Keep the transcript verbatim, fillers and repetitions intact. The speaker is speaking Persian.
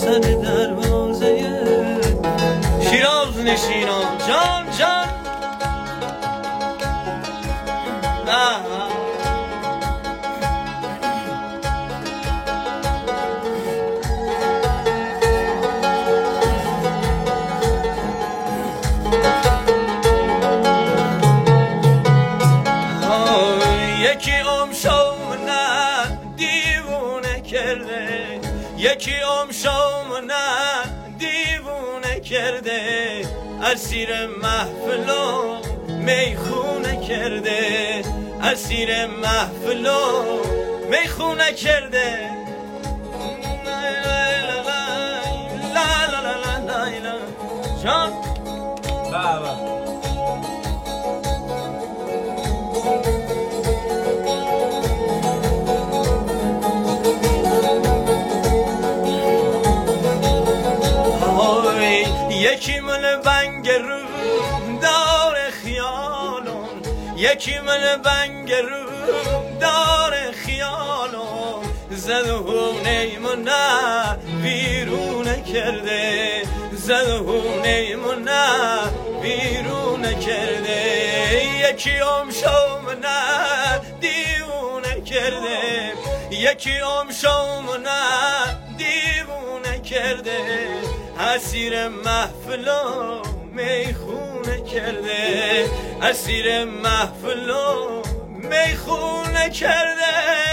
سر دروازه شیراز نشینان جان جان یکی امشامونه دیوونه کرده یکی امشامونه دیوونه کرده اسیر محفل و میخونه کرده اسیر محفل و میخونه کرده لا لا لا لا لا جان بابا یکی من بنگ رو دار خیالون یکی من بنگ رو دار خیالون زدونه منه بیرون کرده زدونه منه بیرون کرده یکی امشو منه دیوونه کرده یکی امشو منه دیوونه کرده اسیر محفل و میخونه کرده اسیر محفل و میخونه کرده